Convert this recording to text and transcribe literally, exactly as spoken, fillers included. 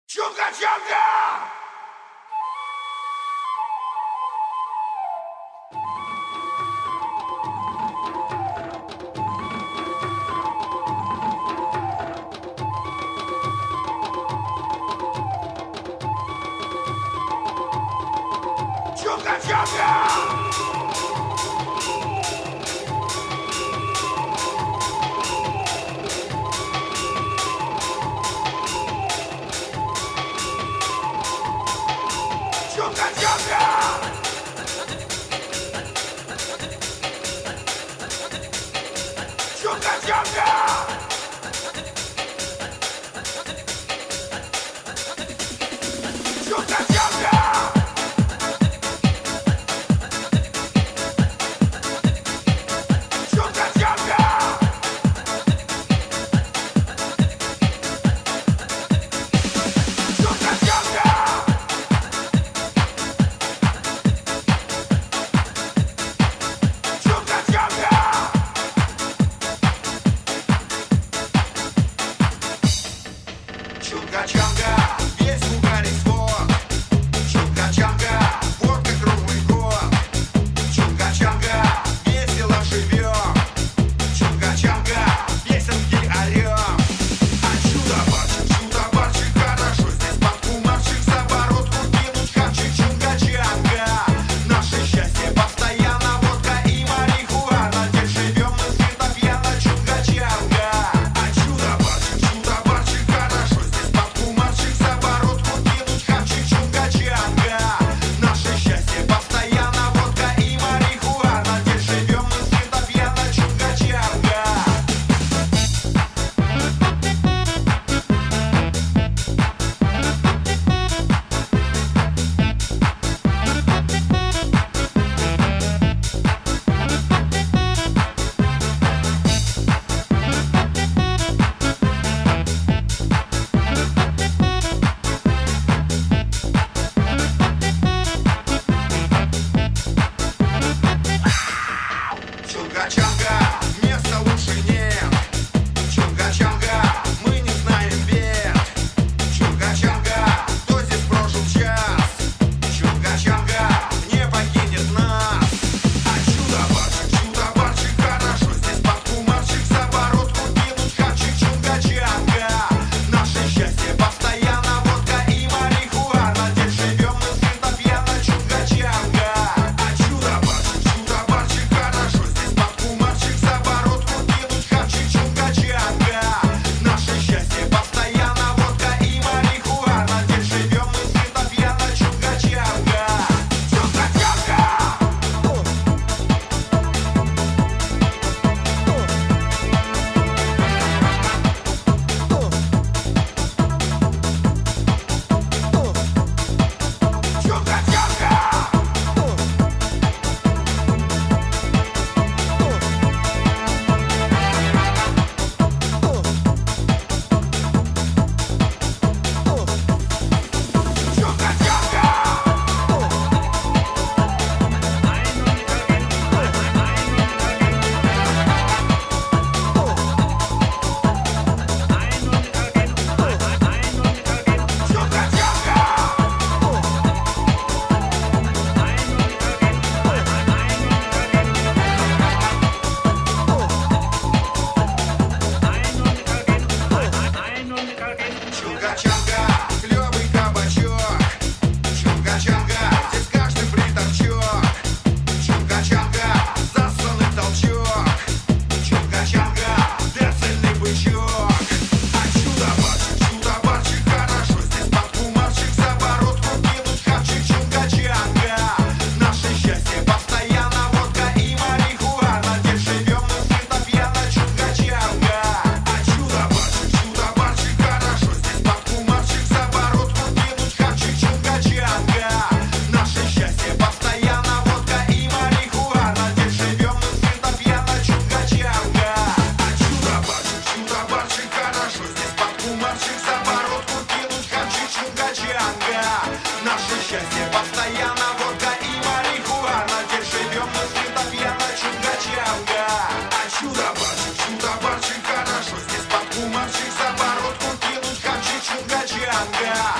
Чунга-чанга! Чунга-чанга! Чунга-чанга! Чунга-чанга! Чунга-чанга! Чунга-чанга, весь угорит свод. Чунга-чанга, водка круглый год. Чунга-чанга, весело живем. Чунга-чанга, песенки орем. А чудо-барчик, чудо-барчик, хорошо здесь под кумарчик. За бородку кинуть хавчик. Чунга-чанга, наше счастье постоянно. Водка и марихуана, здесь живем мы сыто пьяно. Чунга-чанга, а чудо-барчик, чудо-барчик, хорошо здесь под кумарчик. За бородку кинуть хавчик. Чунга-чанга, наше счастье постоянно. Водка и марихуана, здесь живем мы сыто пьяно. Чунга-чанга. Чунга-чанга, места лучше нет. Чунга-чанга, мы не знаем бед. Чунга-чанга, кто здесь прожил час. Чунга-чанга, не покинет нас. А чудо-барчик, чудо-барчик, хорошо здесь под кумарчик. За бородку кинуть хавчик. Чунга-чанга, наше счастье постоянно. Водка и марихуана, здесь живем мы сыто пьяно. Чунга-чанга, а чудо-барчик, чудо-барчик, хорошо здесь под кумарчик. За бородку кинуть хавчик. Чунга-чанга, наше счастье постоянно. Водка и марихуана, здесь живем мы сыто пьяно. Чунга-чанга. Чунга-чанга. Чунга-чанга, клёвый кабачок. Чунга-чанга, здесь каждый приторчок. Чунга-чанга, засланный толчок. Чунга-чанга, децельный бычок. А чудо-барчик, чудо-барчик, хорошо здесь под кумарчик. За бородку кинуть хавчик. Чунга-чанга, наше счастье постоянно. Водка и марихуана, здесь живем мы сыто пьяно. Чунга-чанга, а чудо-барчик, чудо-барчик, хорошо здесь под кумарчик. За бородку кинуть хавчик. Чунга-чанга, наше счастье постоянно. Водка и марихуана, здесь живем мы сыто пьяно. Чунга-чанга. Чудо-барчик, чудо-барчик, хорошо здесь под кумарчик. За бородку кинуть хавчик. Чунга-чанга, а чудо-барчик, наше счастье постоянно. Водка и марихуана, здесь живем мы сыто пьяно. Чунга-чанга, а чудо-барчик, чудо-барчик, хорошо здесь под кумарчик. За бородку кинуть хавчик. Чунга-чанга, наше счастье постоянно. Водка и марихуана, здесь живем мы сыто пьяно. Чунга-чанга, а чудо-барчик, чудо-барчик, хорошо здесь под кумарчик. За бородку кинуть хавчик. Чунга-чанга.